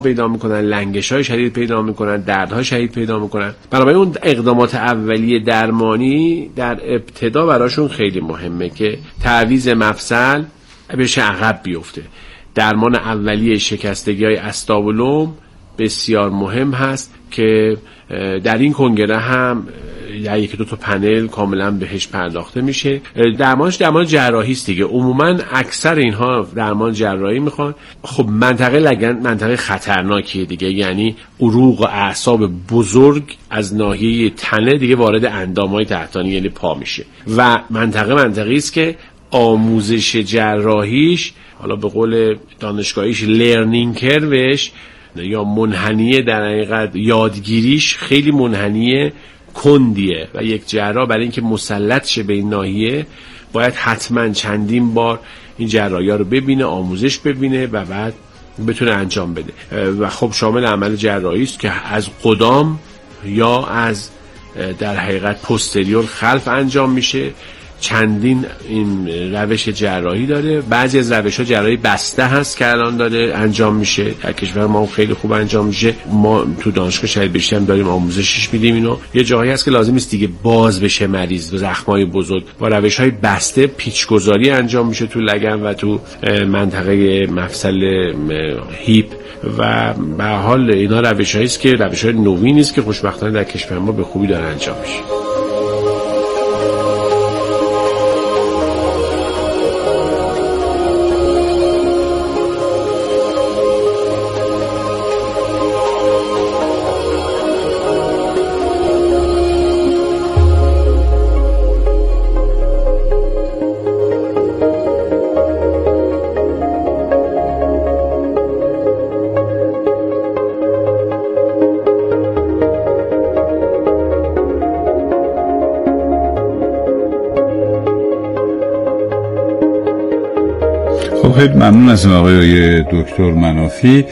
پیدا میکنن، لنگش‌های شدید پیدا میکنن، دردهای شدید پیدا میکنن. بنابراین اون اقدامات اولیه درمانی در ابتدا براشون خیلی مهمه که تعویض مفصل بشه عقب بیفته. درمان اولیه شکستگی‌های استابولوم بسیار مهم هست که در این کنگره هم یکی دو تا پنل کاملا بهش پرداخته میشه. درمان جراحی است دیگه. عموما اکثر اینها درمان جراحی میخوان. خب منطقه لگن منطقه خطرناکیه دیگه، یعنی عروق و اعصاب بزرگ از ناحیه تنه دیگه وارد اندامهای تحتانی یعنی پا میشه و منطقه است که آموزش جراحیش حالا به قول دانشگاهیش لرنینگ کروش یا منحنیه، در حقیقت یادگیریش خیلی منحنیه کندیه و یک جراح برای اینکه مسلط شه به این ناحیه باید حتما چندین بار این جراحی‌ها رو ببینه، آموزش ببینه و بعد بتونه انجام بده. و خب شامل عمل جراحی است که از قدام یا از در حقیقت پوستریور خلف انجام میشه. چندین این روش جراحی داره. بعضی از روش‌ها جراحی بسته هست که الان داره انجام میشه در کشور ما، خیلی خوب انجام میشه. ما تو دانشگاه شهید بهشتی هم داریم آموزشش میدیم. اینو یه جایی هست که لازم است دیگه باز بشه مریض، زخمای بزرگ با روش‌های بسته پیچ‌گذاری انجام میشه تو لگن و تو منطقه مفصل هیپ و به هر حال اینا روش‌هایی است که روش‌های نوینی است که خوشبختانه در کشور ما به خوبی داره انجام میشه. خیلی ممنون از آقای دکتر منافی.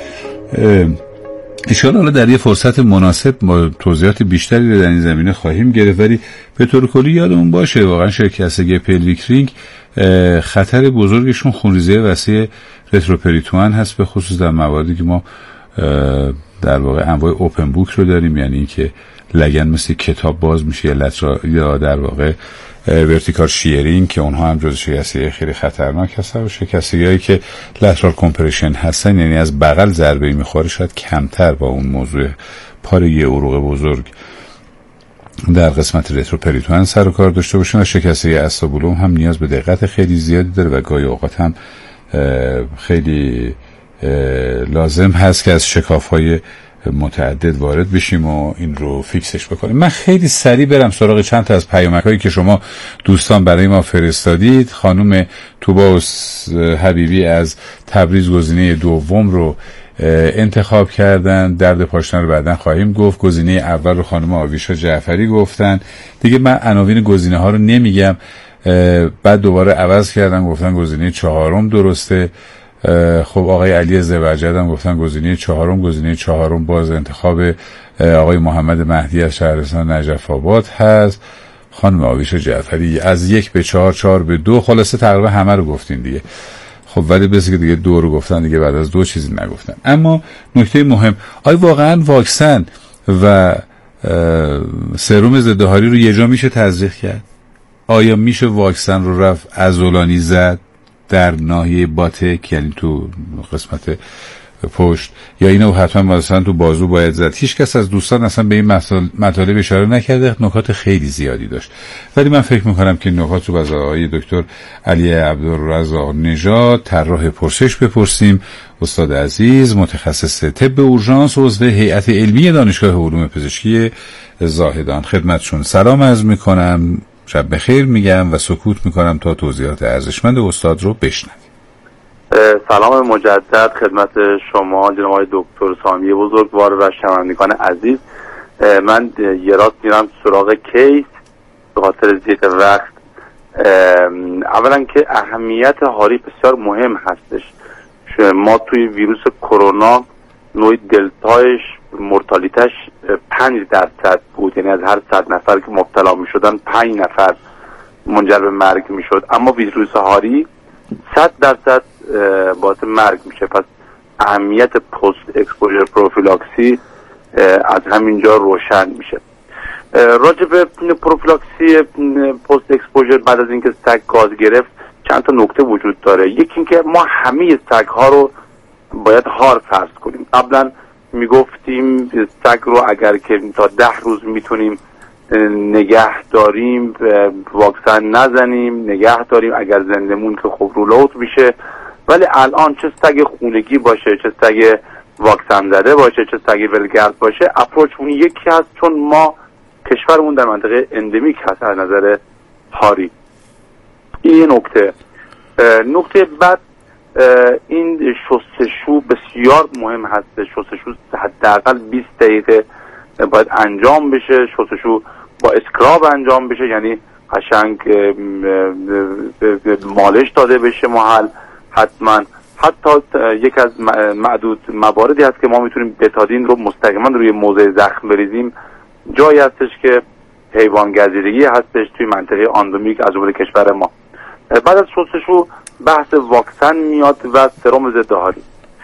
انشاءالله در یه فرصت مناسب ما توضیحات بیشتری رو در این زمینه خواهیم گرفت، ولی به طور کلی یادمون باشه واقعا شکستگی پلویک رینگ خطر بزرگشون خونریزی وسیع رتروپریتوان هست، به خصوص در مواردی که ما در واقع انواع اوپن بوک رو داریم، یعنی اینکه لگن مثل کتاب باز میشه یا در واقع ورتیکال شیرینگ که اونها هم جزو شکستگی خیلی خطرناک هستن و شکستگی‌هایی که لترال کمپرشن هستن، یعنی از بغل ضربه میخوره، شاید کمتر با اون موضوع پاره عروق بزرگ در قسمت رتروپریتوان سر و کار داشته باشن. و شکستگی استابولوم هم نیاز به دقت خیلی زیادی داره و گاهی اوقات هم خیلی لازم هست که از شکاف‌های متعدد وارد بشیم و این رو فیکسش بکنیم. من خیلی سریع برم سراغ چند تا از پیامک‌هایی که شما دوستان برای ما فرستادید. خانم توباوس حبیبی از تبریز گزینه دوم رو انتخاب کردن. درد پاشنه رو بعداً خواهیم گفت. گزینه اول رو خانم آویشا جعفری گفتن. دیگه من عناوین گزینه ها رو نمیگم. بعد دوباره عوض کردن گفتن گزینه چهارم درسته. خب آقای علی زبرجد هم گفتن گزینه چهارم باز انتخاب آقای محمد مهدی از شهرستان نجف آباد هست. خانم آویشا جعفری از 1 به 4، 4 به 2، خلاصه تقریبا همه رو گفتین دیگه. خب ولی بس که دیگه 2 رو گفتن دیگه، بعد از 2 چیزی نگفتن. اما نکته مهم، آیا واقعا واکسن و سرم ضد هاری رو یه جا میشه تزریق کرد؟ آیا میشه واکسن رو رفت عضلانی زد در ناحیه باتک، یعنی تو قسمت پشت، یا اینو حتما مثلا تو بازو باید زد؟ هیچ کس از دوستان اصلا به این مطالب اشاره نکرده. نکات خیلی زیادی داشت، ولی من فکر میکنم که نکات رو از آقای دکتر علی عبدالرزاق نژاد طراح پرسش بپرسیم. استاد عزیز، متخصص طب اورژانس، عضو هیئت علمی دانشگاه علوم پزشکی زاهدان، خدمتشون سلام عرض میکنم، شب بخیر میگم و سکوت میکنم تا توضیحات ارزشمند استاد رو بشنویم. سلام مجدد خدمت شما جناب آقای دکتر سامی بزرگوار و شنوندگان عزیز. من یه راست میرم سراغ کیس به خاطر ضیق وقت. اولا که اهمیت هاری بسیار مهم هستش. ما توی ویروس کرونا نوع دلتایش مرتالیتش 5% بود، یعنی از هر 100 نفر که مبتلا می شدن 5 نفر منجر به مرگ می شد. اما ویروس هاری 100% باعث مرگ میشه. پس اهمیت پست اکسپوژر پروفیلاکسی از همینجا روشن میشه. راجع به پروفیلاکسی پست اکسپوژر بعد از اینکه سگ گاز گرفت چند تا نکته وجود داره. یکی اینکه ما همه سگ ها رو باید هار فرض کنیم. قبلا میگفتیم سگ رو اگر که تا 10 روز میتونیم نگه داریم، واکسن نزنیم، نگه داریم، اگر زندمون که خب رول اوت میشه. ولی الان چه سگ خونگی باشه، چه سگ واکسن زده باشه، چه سگ ولگرد باشه، اپروچمون یکی هست، چون ما کشورمون در منطقه اندمیک هست از نظر هاری. این نکته بعد این شستشو بسیار مهم هست. شستشو حداقل 20 دقیقه باید انجام بشه. شستشو با اسکراب انجام بشه، یعنی قشنگ مالش داده بشه محل. حتما حتی یک از معدود مواردی هست که ما میتونیم بتادین رو مستقیما روی موضع زخم بریزیم. جایی هستش که حیوان گزیدگی هستش توی منطقه اندمیک از جمله کشور ما. بعد از شستشو بحث واکسن میاد و سرم ضد هاری.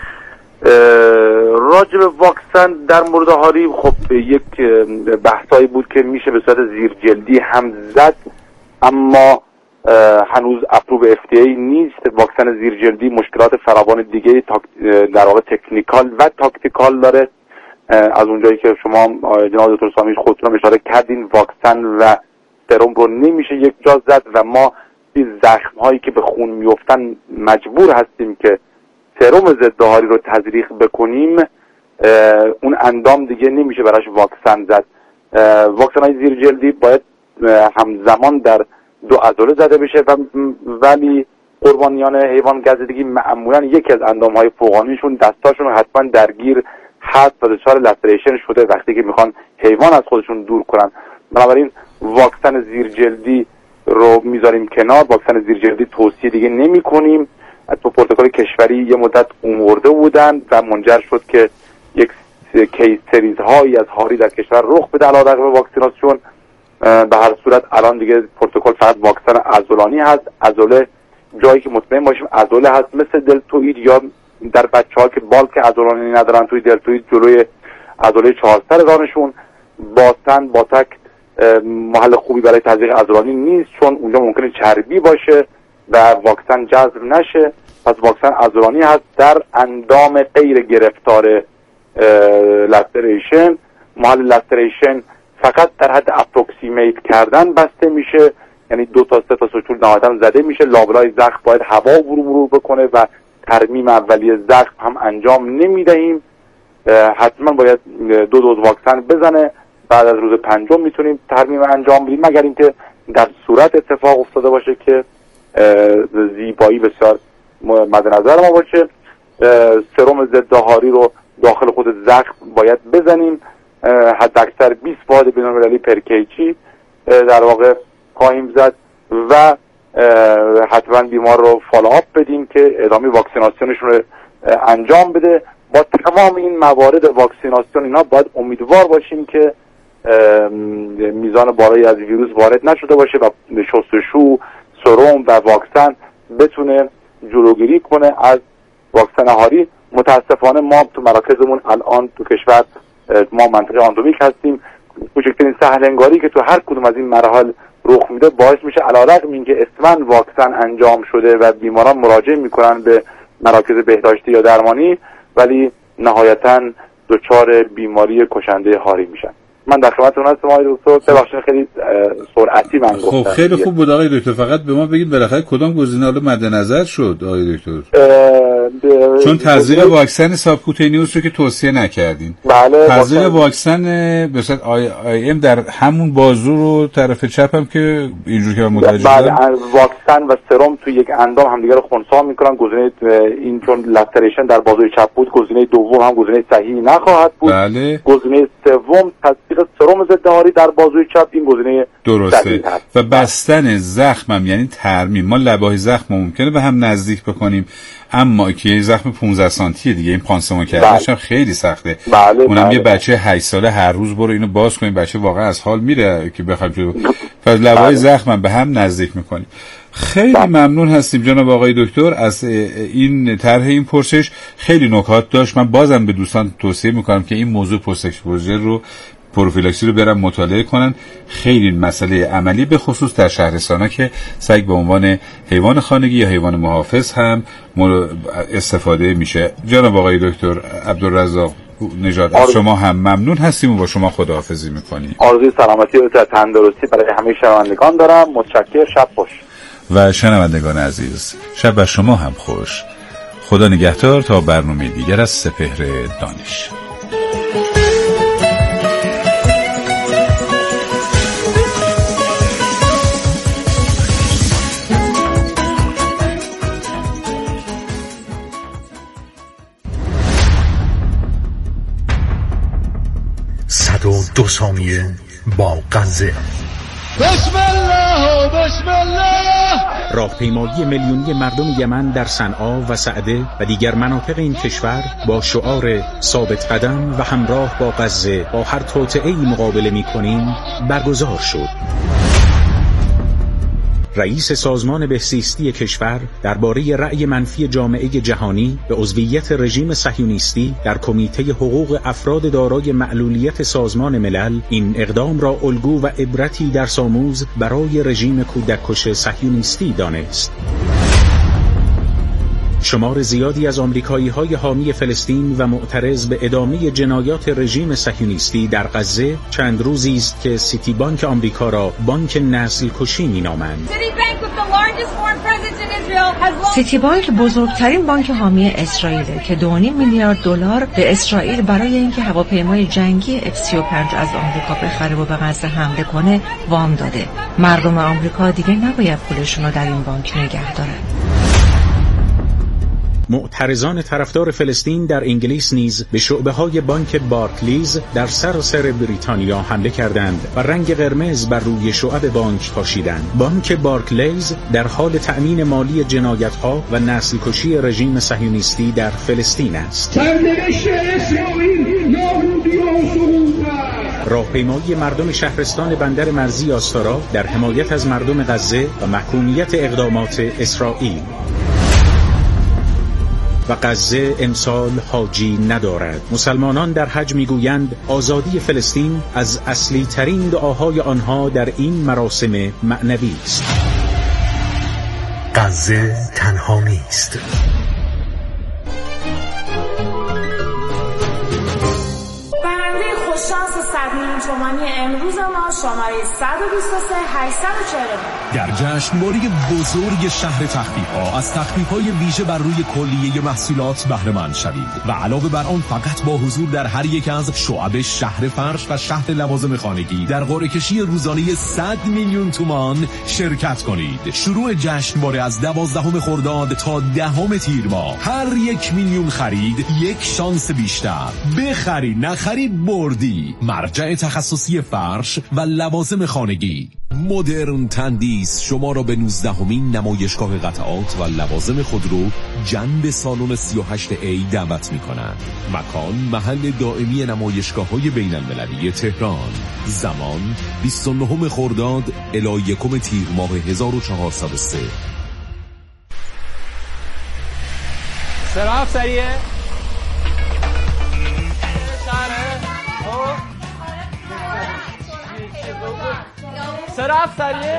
راجع به واکسن در مورد هاری خب یک بحثایی بود که میشه به صورت زیرجلدی هم زد، اما هنوز اپروو FDA نیست. واکسن زیرجلدی مشکلات فراوان دیگه در واقع تکنیکال و تاکتیکال داره. از اونجایی که شما جناب دکتر سامی خودتون هم اشاره کردین، واکسن و سرم رو نمیشه یک جا زد و ما این زخم هایی که به خون میفتن مجبور هستیم که سرم ضد هاری رو تزریق بکنیم. اون اندام دیگه نمیشه براش واکسن زد. واکسن های زیرجلدی باید همزمان در 2 عضله زده بشه ولی قربانیان حیوان گزیدگی معمولا یکی از اندام های فوقانیشون دستاشون حتما درگیر هست و دچار لسریشن شده وقتی که میخوان حیوان از خودشون دور کنن. بنابراین واکسن زیرجلدی رو میذاریم کنار. واکسن زیرجلدی توصیه دیگه نمی کنیم. تو پروتکل کشوری یه مدت اومورده بودن و منجر شد که یک کیس سریز هایی از هاری در کشور رخ بده علیرغم واکسیناسیون. به هر صورت الان دیگه پروتکل فقط واکسن عضلانی هست. عضله جایی که مطمئن باشیم عضله هست، مثل دلتوئید یا در بچه‌ها که بالک عضلانی ندارن توی دلتوئید جلوی عضله 4 سر رانشون. باسن باتک محل خوبی برای تزریق عضلانی نیست، چون اونجا ممکنه چربی باشه و واکسن جذب نشه. پس واکسن عضلانی هست در اندام غیر گرفتار لستریشن. محل لستریشن فقط در حد اپروکسیمیت کردن بسته میشه، یعنی 2 تا 3 تا سوچول نهایتاً زده میشه. لابلای زخم باید هوا مرور بکنه و ترمیم اولیه زخم هم انجام نمیدهیم. حتما باید 2 دوز واکسن بزنه. بعد از روز 5 میتونیم ترمیم انجام بدیم، مگر اینکه در صورت اتفاق افتاده باشه که زیبایی بسیار مد نظر ما باشه. سرم ضد هاری رو داخل خود زخم باید بزنیم. حد اکثر 20 واحد بین‌المللی پر کیجی در واقع خواهیم زد و حتما بیمار رو فالوآپ بدیم که ادامه واکسیناسیونشون رو انجام بده. با تمام این موارد واکسیناسیون اینا باید امیدوار باشیم که میزان بالایی از ویروس وارد نشده باشه و شستشو، سرم و واکسن بتونه جلوگیری کنه از واکسن هاری. متاسفانه ما تو مراکزمون الان تو کشور، ما منطقه اندمیک هستیم، کوچکترین سهلنگاری که تو هر کدوم از این مراحل رخ میده باعث میشه علیرغم اینکه اسماً واکسن انجام شده و بیماران مراجعه میکنن به مراکز بهداشتی یا درمانی، ولی نهایتاً دچار بیماری کشنده هاری میشن. من در خدمتتون هستم آقای دکتر. ببخشید خیلی سرعتی من گفتم. خب خیلی خوب بود آقای دکتر. فقط به ما بگید بالاخره کدام گزینه حالا مد نظر شد آقای دکتر؟ چون تزریق واکسن سابکوتینیوس رو که توصیه نکردین. بله. تزریق واکسن به صورت IM در همون بازو رو طرف چپ هم که اینجوری که متوجه شدم. بله، واکسن و سرم توی یک اندام همدیگه رو خنثی میکنن. گزینه این چون لستریشن در بازوی چپ بود، گزینه دوم هم گزینه صحیحی نخواهد بود. بله. گزینه سوم تزریق سرم ضد هاری در بازوی چپ، این گزینه درسته. و بستن زخمم یعنی ترمیم. ما لبای زخم ممکنه به هم نزدیک بکنیم، اما که زخم 15 سانتی دیگه این پانسمان کردنش هم خیلی سخته. بله. اونم یه بچه 8 ساله هر روز برو اینو باز کنیم، بچه واقعا از حال میره که بخوام پس لبای زخمم به هم نزدیک میکنیم. خیلی ممنون هستیم جناب آقای دکتر از این طرح این پرسش. خیلی نکات داشت. من بازم به دوستان توصیه میکنم که این موضوع پست اکسپوژر رو، پروفیلاکسی رو برن مطالعه کنن. خیلی مسئله عملی به خصوص در شهرستان‌ها که سگ به عنوان حیوان خانگی یا حیوان محافظ هم استفاده میشه. جناب آقای دکتر عبدالرزاق نژاد از شما هم ممنون هستیم و با شما خداحافظی میکنیم. آرزوی سلامتی و تندرستی برای همه شنوندگان دارم. متشکرم. شب خوش. و شنوندگان عزیز، شب بر شما هم خوش. خدا نگهدار تا برنامه دیگر از سپهر دانش. دو ثانیه با غزه. بسم الله بسم الله. راهپیمایی میلیونی مردم یمن در صنعا و سعده و دیگر مناطق این کشور با شعار ثابت قدم و همراه با غزه با هر توطئه‌ای مقابله می‌کنیم برگزار شد. رئیس سازمان بهزیستی کشور درباره رأی منفی جامعه جهانی به عضویت رژیم صهیونیستی در کمیته حقوق افراد دارای معلولیت سازمان ملل این اقدام را الگو و عبرتی درس‌آموز برای رژیم کودک‌کش صهیونیستی دانست. شمار زیادی از آمریکایی‌های حامی فلسطین و معترض به ادامه جنایات رژیم صهیونیستی در غزه چند روزی است که سیتی بانک آمریکا را بانک نسل کشی می‌نامند. سیتی بانک بزرگترین بانک حامی اسرائیل که 2.5 میلیارد دلار به اسرائیل برای اینکه هواپیمای جنگی F-35 از آمریکا بخره و به غزه حمله کنه وام داده. مردم آمریکا دیگه نباید پولشون رو در این بانک نگه دارن. معترضان طرفدار فلسطین در انگلیس نیز به شعبه‌های بانک بارکلیز در سراسر بریتانیا حمله کردند و رنگ قرمز بر روی شعب بانک پاشیدند. بانک بارکلیز در حال تأمین مالی جنایت‌ها و نسل کشی رژیم صهیونیستی در فلسطین است. راهپیمایی مردم شهرستان بندر مرزی آستارا در حمایت از مردم غزه و محکومیت اقدامات اسرائیل. و غزه امسال حاجی ندارد. مسلمانان در حج میگویند آزادی فلسطین از اصلی ترین دعاهای آنها در این مراسم معنوی است. غزه تنها نیست. شانس 100 میلیون تومانی امروز ما شماره 123 840 در جشنواره بزرگ شهر تخفیف‌ها از تخفیف‌های ویژه بر روی کلیه محصولات بهره مند شوید و علاوه بر آن فقط با حضور در هر یک از شعب شهر فرش و شهر لوازم خانگی در قرعه کشی روزانه 100 میلیون تومان شرکت کنید. شروع جشنواره از 12 خرداد تا 10 تیر ماه. هر 1 میلیون خرید یک شانس بیشتر. بخری نخری بردی. مرجع تخصصی فرش و لوازم خانگی مدرن تندیس شما را به 19مین نمایشگاه قطعات و لوازم خودرو جنب سالن 38A دعوت می کند. مکان محل دائمی نمایشگاه‌های بین المللی تهران. زمان 29 خرداد الی 1 تیر ماه 1403. سراف سریه سراف سریه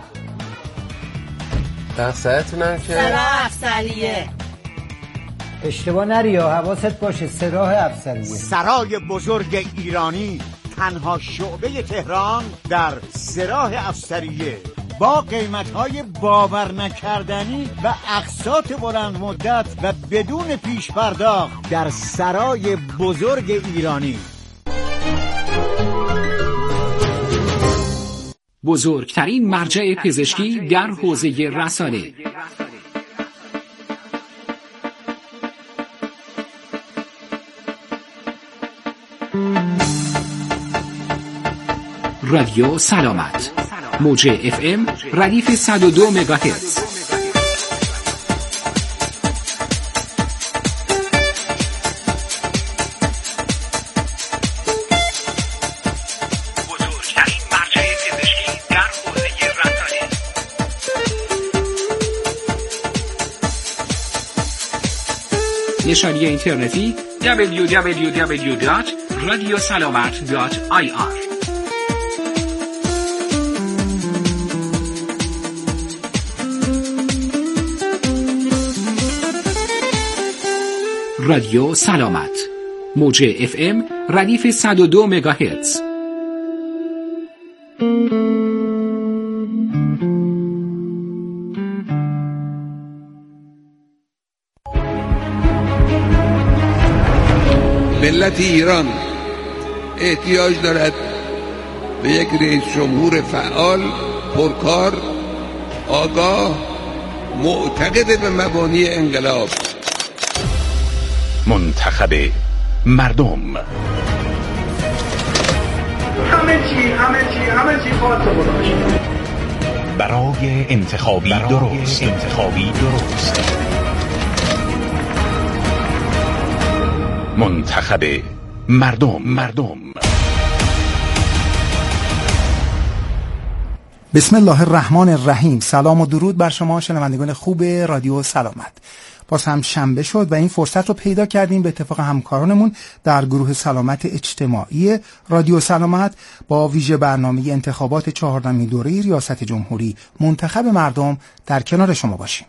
دقصهتونم که سراف سریه اشتباه نری ها، حواست باشه. سراح افسریه، سرای بزرگ ایرانی، تنها شعبه تهران در سراح افسریه با قیمت‌های باور نکردنی و اقساط بلند مدت و بدون پیش پرداخت در سرای بزرگ ایرانی. بزرگترین مرجع پزشکی در حوزه رسانه. رادیو سلامت، موج FM ردیف 102 مگاهرتز. نشانی اینترنتی www.radiosalamat.ir. رادیو سلامت، موج FM ردیف 102 مگاهرتز. ملت ایران احتیاج دارد به یک رئیس جمهور فعال، پرکار، آگاه، معتقد به مبانی انقلاب. منتخب مردم. همه چی خواهد باشه برای انتخابی درست. منتخب مردم. بسم الله الرحمن الرحیم. سلام و درود بر شما شنوندگان خوب رادیو سلامت. باز هم شنبه شد و این فرصت رو پیدا کردیم به اتفاق همکارانمون در گروه سلامت اجتماعی رادیو سلامت با ویژه برنامه انتخابات 14مین دوره ریاست جمهوری منتخب مردم در کنار شما باشیم.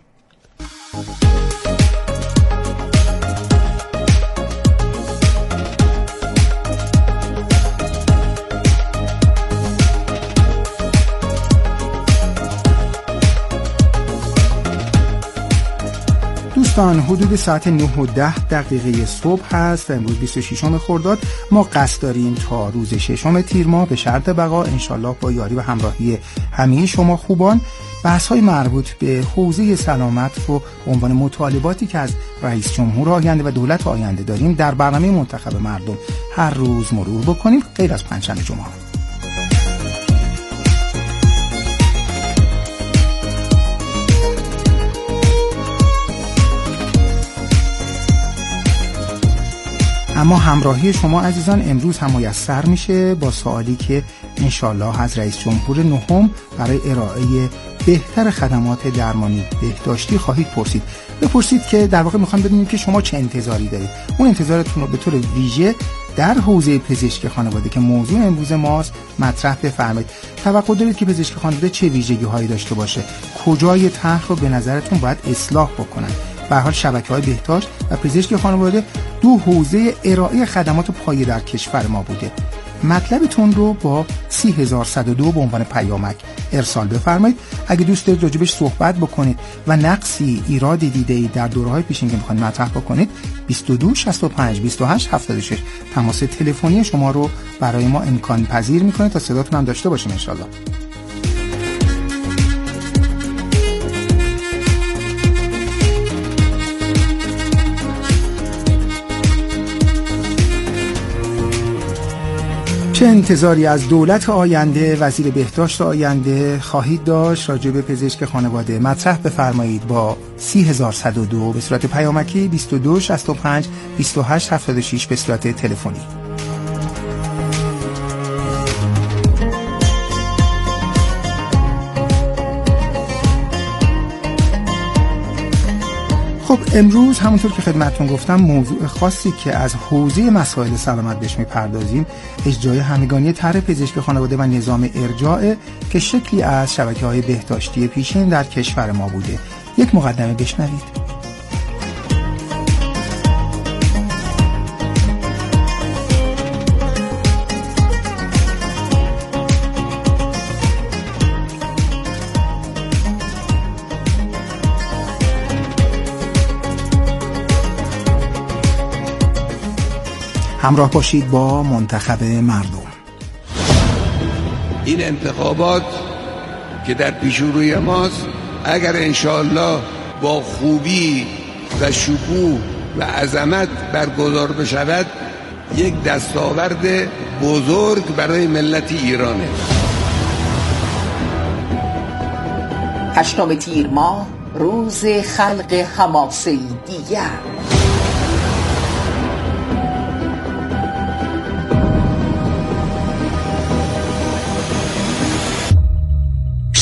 دوستان، حدود ساعت 9:10 صبح هست و امروز 26 خرداد. ما قصد داریم تا روز 6 تیر ماه به شرط بقا انشالله با یاری و همراهی همه شما خوبان بحث‌های مربوط به حوزه سلامت رو به عنوان مطالباتی که از رئیس جمهور آینده و دولت آینده داریم در برنامه منتخب مردم هر روز مرور بکنیم، غیر از پنجشنبه جمعه. اما همراهی شما عزیزان امروز هم میسر میشه با سوالی که انشالله از رئیس جمهور نهم برای ارائه بهتر خدمات درمانی بهداشتی خواهید بپرسید که در واقع میخوام بدونیم که شما چه انتظاری دارید. اون انتظارتون رو به طور ویژه در حوزه پزشکی خانواده که موضوع امروز ماست مطرح بفرمایید. توقع دارید که پزشکی خانواده چه ویژگی هایی داشته باشه؟ کجای طرح رو به نظرتون باید اصلاح بکنن؟ به هر حال شبکه‌های بهداشت و پزشکی خانواده دو حوزه ارائه خدمات پایه در کشور ما بوده. مطلبتون رو با 30102 به عنوان پیامک ارسال بفرمایید. اگه دوست دارید راجبش صحبت بکنید و نقصی ایرادی دیده‌اید در دوره‌های پیشین که می‌خواید مطرح بکنید 22 65 28 76 تماس تلفنی شما رو برای ما امکان پذیر می‌کنه تا صداتون هم داشته باشیم ان شاءالله. چه انتظاری از دولت آینده، وزیر بهداشت آینده خواهید داشت راجع به پزشک خانواده؟ مطرح بفرمایید با 30102 به صورت پیامکی، 22 65 28 76 به صورت تلفنی. خب امروز همونطور که خدمتتون گفتم موضوع خاصی که از حوزه مسائل سلامت بهش میپردازیم اجرای همگانی طرح پزشکی خانواده و نظام ارجاع که شکلی از شبکه‌های بهداشتی پیشین در کشور ما بوده. یک مقدمه بشنوید. همراه باشید با منتخب مردم. این انتخابات که در پیشروی ماست اگر انشاءالله با خوبی و شکوه و عظمت برگزار بشود یک دستاورد بزرگ برای ملت ایرانه. 8 تیر ماه روز خلق حماسه‌ای دیگر.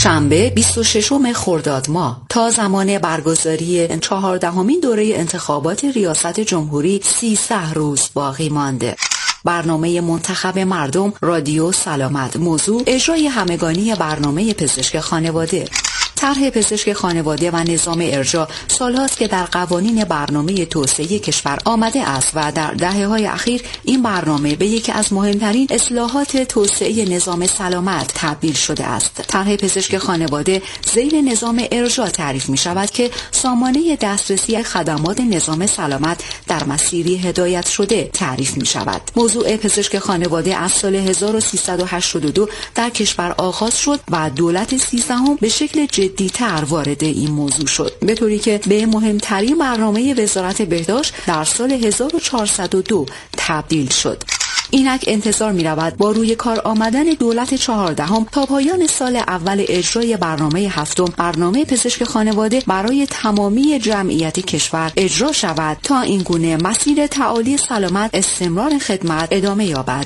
شنبه 26 خرداد ماه تا زمان برگزاری 14مین دوره انتخابات ریاست جمهوری 13 روز باقی مانده. برنامه منتخب مردم رادیو سلامت. موضوع اجرای همگانی برنامه پزشک خانواده. طرح پزشک خانواده و نظام ارجاع سالهاست که در قوانین برنامه توسعه کشور آمده است و در دهه‌های اخیر این برنامه به یکی از مهمترین اصلاحات توسعه نظام سلامت تبدیل شده است. طرح پزشک خانواده ذیل نظام ارجاع تعریف می شود که سامانه دسترسی خدمات نظام سلامت در مسیری هدایت شده تعریف می شود. موضوع پزشک خانواده از سال 1382 در کشور آغاز شد و دولت 13 به شکل جدی‌تر وارد این موضوع شد، به طوری که به مهمترین برنامه وزارت بهداشت در سال 1402 تبدیل شد. اینک انتظار می رود با روی کار آمدن دولت 14 تا پایان سال اول اجرای برنامه 7 برنامه پزشک خانواده برای تمامی جمعیت کشور اجرا شود تا این گونه مسیر تعالی سلامت استمرار خدمت ادامه یابد.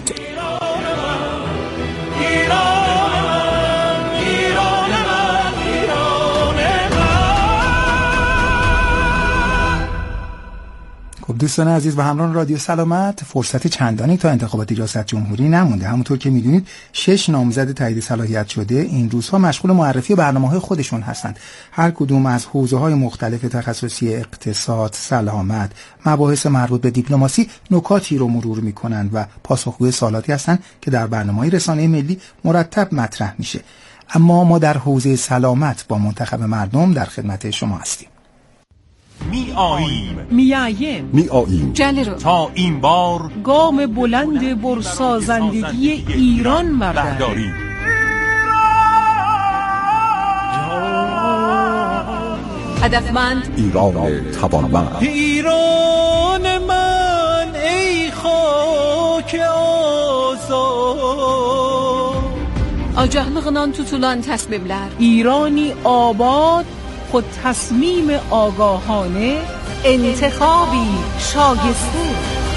خب دوستان عزیز و همراهان رادیو سلامت، فرصت چندانی تا انتخابات ریاست جمهوری نمونده. همونطور که میدونید 6 نامزد تایید صلاحیت شده این روزها مشغول معرفی برنامه‌های خودشون هستند. هر کدوم از حوزه‌های مختلف تخصصی اقتصاد، سلامت، مباحث مربوط به دیپلماسی نکاتی رو مرور میکنن و پاسخگوی سوالاتی هستند که در برنامه‌های رسانه ملی مرتب مطرح میشه. اما ما در حوزه سلامت با منتخب مردم در خدمت شما هستیم. میاییم جلرو تا این بار گام بلند برسازندگی ایران برداریم. هدفمند ایران توانمند. ایران من ای خاک آزاد Acaqlığından tutulan təsbiblər. ایرانی آباد، خود تصمیم آگاهانه، انتخابی شایسته.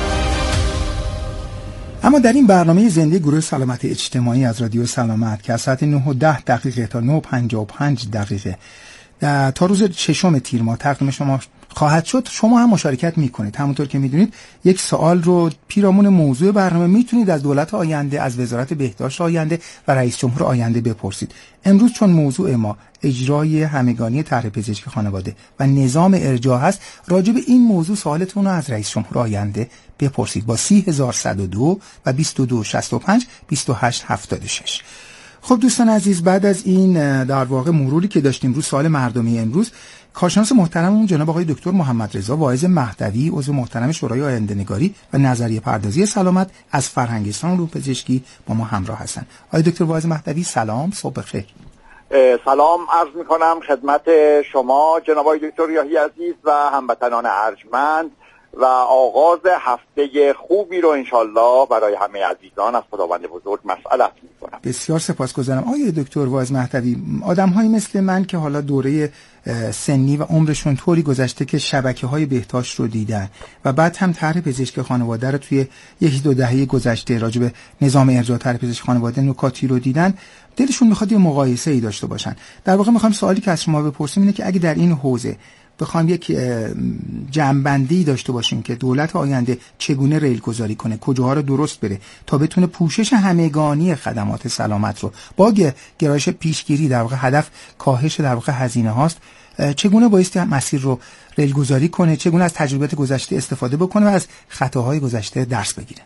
اما در این برنامه زنده گروه سلامت اجتماعی از رادیو سلامت که از ساعت 9:10 تا 9:55 تا روز 6 تیر ماه تقدیم شما خواهد شد، شما هم مشارکت میکنید. همونطور که میدونید یک سوال رو پیرامون موضوع برنامه میتونید از دولت آینده، از وزارت بهداشت آینده و رئیس جمهور آینده بپرسید. امروز چون موضوع ما اجرای همگانی طرح پزشک خانواده و نظام ارجاع هست، راجع به این موضوع سوالتون رو از رئیس جمهور آینده بپرسید با 30102 و 2265 2876. خب دوستان عزیز، بعد از این در واقع مروری که داشتیم رو سوال مردمی امروز، کارشناس محترممون جناب آقای دکتر محمد رضا واعظ مهدوی، عضو محترم شورای آینده‌نگاری و نظریه پردازی سلامت از فرهنگستان علوم پزشکی با ما همراه هستند. آقای دکتر واعظ مهدوی سلام، صبح بخیر. سلام عرض می‌کنم خدمت شما جناب آقای دکتر یاحی عزیز و هموطنان ارجمند و آغاز هفته خوبی رو انشالله برای همه عزیزان از خداوند بزرگ مسئلت می‌کنم. بسیار سپاسگزارم. آقای دکتر واعظ مهدوی، آدم‌هایی مثل من که حالا دوره سنی و عمرشون طوری گذشته که شبکه‌های بهداشت رو دیدن و بعد هم طرح پزشک خانواده رو توی یکی دو دهه گذشته راجع به نظام ارجاع طرح پزشک خانواده نکاتی رو دیدن، دلشون میخواد یه مقایسه‌ای داشته باشن. در واقع میخوام سوالی که از شما بپرسیم اینه که اگه در این حوزه بخوام یک جمع‌بندی داشته باشیم که دولت آینده چگونه ریل گذاری کنه، کجاها رو درست بره تا بتونه پوشش همگانی خدمات سلامت رو با گرایش پیشگیری، در واقع هدف کاهش در واقع هزینه هاست، چگونه بایستی مسیر رو ریل گذاری کنه، چگونه از تجربیات گذشته استفاده بکنه و از خطاهای گذشته درس بگیره.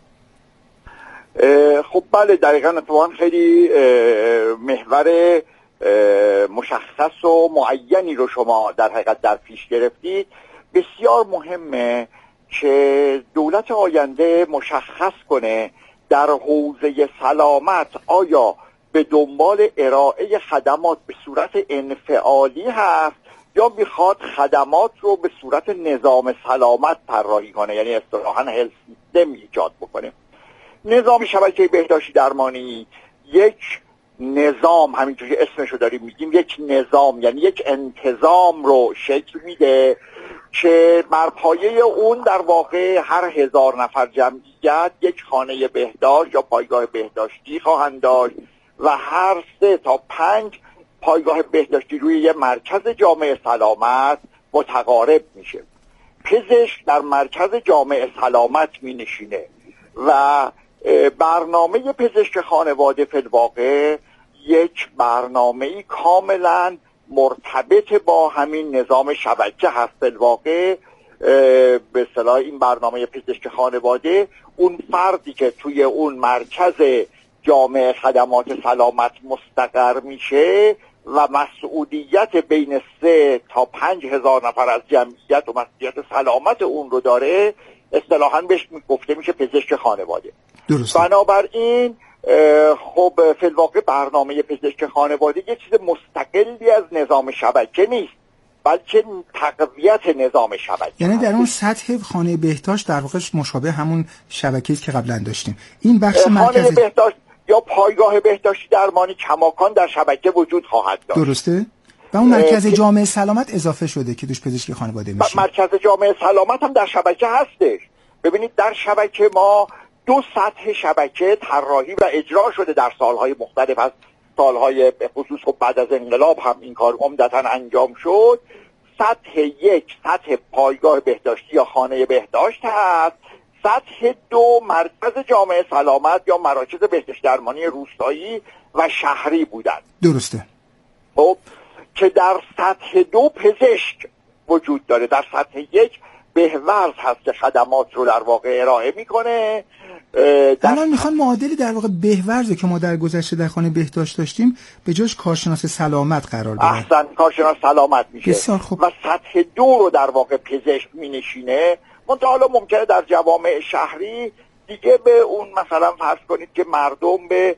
خب بله، دقیقاً اتفاقاً خیلی محور مشخص و معینی رو شما در حقیقت در پیش گرفتید. بسیار مهمه که دولت آینده مشخص کنه در حوزه سلامت آیا به دنبال ارائه خدمات به صورت انفعالی هست یا میخواد خدمات رو به صورت نظام سلامت طراحی کنه، یعنی اصطلاحاً هلت سیستم ایجاد بکنه. نظام شبکه بهداشتی درمانی یک نظام، همینطور که اسمشو داریم میگیم، یک نظام یعنی یک انتظام رو شکل میده که بر پایه اون در واقع هر 1000 نفر جمعیت یک خانه بهداشت یا پایگاه بهداشتی خواهند داشت و هر 3 تا 5 پایگاه بهداشتی روی یه مرکز جامعه سلامت متقارب میشه. پزشک در مرکز جامعه سلامت می نشینه و برنامه پزشک خانواده فی الواقع یک برنامه کاملا مرتبط با همین نظام شبکه هست. فی الواقع به اصطلاح این برنامه پزشک خانواده اون فردی که توی اون مرکز جامعه خدمات سلامت مستقر میشه و مسئولیت بین 3 تا 5 هزار نفر از جمعیت و مسئولیت سلامت اون رو داره، اصطلاحاً بهش گفته میشه پزشک خانواده. درسته. بنابراین خب فی الواقع برنامه پزشک خانواده یه چیز مستقلی از نظام شبکه نیست، بلکه تقویت نظام شبکه. یعنی در اون سطح خانه بهداشت در واقع مشابه همون شبکه‌ای که قبلا داشتیم. این بخش مرکز خانه بهداشت یا پایگاه بهداشتی درمانی کماکان در شبکه وجود خواهد داشت. درسته؟ و اون مرکز جامعه سلامت اضافه شده که دوش پزشکی خانواده میشه. مرکز جامعه سلامت هم در شبکه هستش. ببینید در شبکه ما 2 سطح شبکه طراحی و اجرا شده در سالهای مختلف، از سالهای خصوص خب بعد از انقلاب هم این کار عمدتاً انجام شد. سطح 1 سطح پایگاه بهداشتی یا خانه بهداشت هست. سطح 2 مرکز جامعه سلامت یا مراکز بهداشت درمانی روستایی و شهری بودند. درسته. خب که در سطح 2 پزشک وجود داره. در سطح 1 بهورز هست که خدمات رو در واقع ارائه میکنه. الان میخوان معادلی در واقع بهورزه که ما در گذشته در خانه بهداشت داشتیم به جاش کارشناس سلامت قرار بدن. احسن، کارشناس سلامت میشه. بسیار خوب. و سطح 2 رو در واقع پزشک مینشینه. منتها حالا ممکنه در جوامع شهری دیگه به اون مثلا فرض کنید که مردم به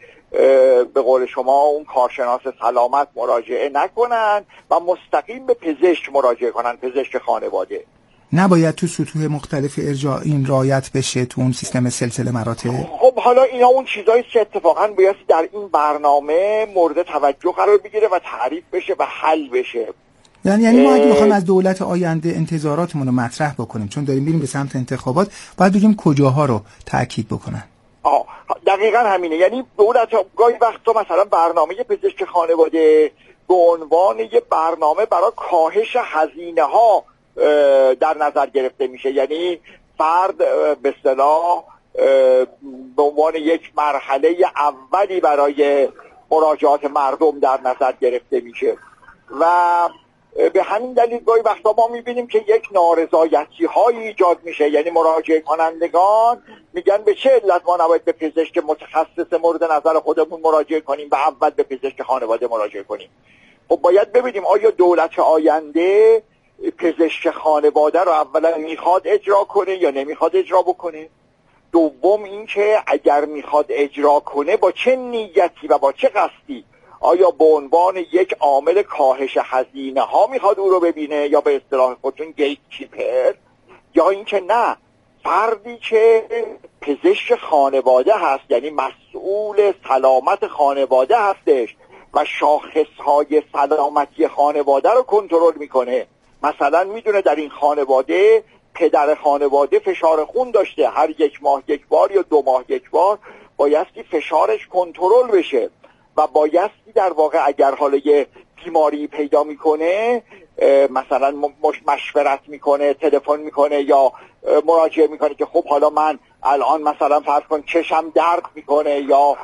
قول شما اون کارشناس سلامت مراجعه نکنن و مستقیم به پزشک مراجعه کنن، پزشک خانواده. نباید تو سطوح مختلف ارجاع این رعایت بشه تو اون سیستم سلسله مراتب؟ خب حالا اینا اون چیزایی که اتفاقا باید در این برنامه مورد توجه قرار بگیره و تعریف بشه و حل بشه. یعنی ما اگه بخوایم از دولت آینده انتظاراتمون رو مطرح بکنیم، چون داریم میریم به سمت انتخابات، باید بگیم کجاها رو تاکید بکنن. دقیقاً همینه. یعنی دولت گاهی وقتا مثلا برنامه پزشک خانواده به عنوان یه برنامه برای کاهش هزینه‌ها در نظر گرفته میشه. یعنی فرد به اصطلاح به عنوان یک مرحله اولی برای مراجعات مردم در نظر گرفته میشه و به همین دلیل گاهی وقتا ما میبینیم که یک نارضایتی هایی ایجاد میشه. یعنی مراجعه کنندگان میگن به چه علت ما نباید به پزشک متخصص مورد نظر خودمون مراجعه کنیم و اول به پزشک خانواده مراجعه کنیم. خب باید ببینیم آیا دولت آینده پزشک خانواده رو اولا میخواد اجرا کنه یا نمیخواد اجرا بکنه. دوم اینکه اگر میخواد اجرا کنه با چه نیتی و با چه قصدی، آیا به عنوان یک عامل کاهش هزینه ها میخواد او رو ببینه یا به اصطلاح خودتون گیت کیپر، یا اینکه نه، فردی که پزشک خانواده هست یعنی مسئول سلامت خانواده هستش و شاخصهای سلامتی خانواده رو کنترل میکنه. مثلا میدونه در این خانواده پدر خانواده فشار خون داشته، هر 1 ماه 1 بار یا 2 ماه 1 بار بایستی فشارش کنترل بشه و بایستی در واقع اگر حالا یه بیماری پیدا میکنه مثلا مشورت میکنه، تلفن میکنه یا مراجعه میکنه که خب حالا من الان مثلا فرض کن چشم درد میکنه یا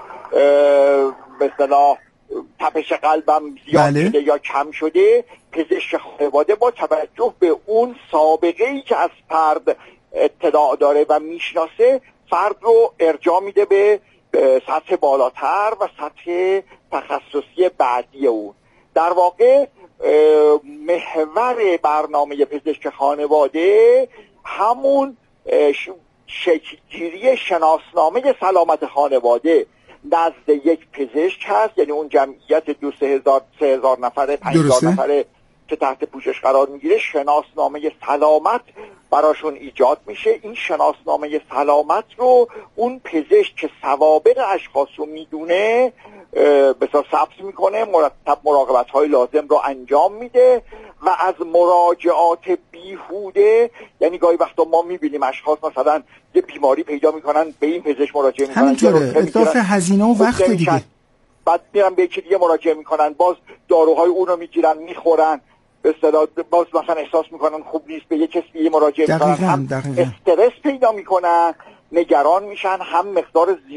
به اصطلاح تپش قلبم زیاد شده یا کم شده. پزشک خانواده با توجه به اون سابقه‌ای که از فرد اطلاع داره و میشناسه فرد رو ارجاع میده به سطح بالاتر و سطح تخصصی بعدی اون. در واقع محور برنامه پزشک خانواده همون شکل‌گیری شناسنامه سلامت خانواده نزد یک پزشک هست. یعنی اون جمعیت 2-3 هزار نفره 5,000 نفره که تحت پوشش قرار میگیره شناسنامه سلامت براشون ایجاد میشه. این شناسنامه سلامت رو اون پزشک که سوابق اشخاص رو میدونه بسیار ثبت میکنه، مرتب مراقبت های لازم رو انجام میده و از مراجعات بیهوده، یعنی گاهی وقتا ما میبینیم اشخاص مثلا یه بیماری پیدا میکنن به این پزشک مراجعه میکنن، همینطوره اضافه هزینه و وقت دیگه. بعد میرن به یکی دیگه مراجعه میکنن، باز داروهای اونو میگیرن میخورن، به اصطلاح باز مثلا احساس میکنن خوب نیست، به یک کسی دیگه مراجعه میکنن، هم استرس پیدا میکنن، نگران میشن، هم مقدار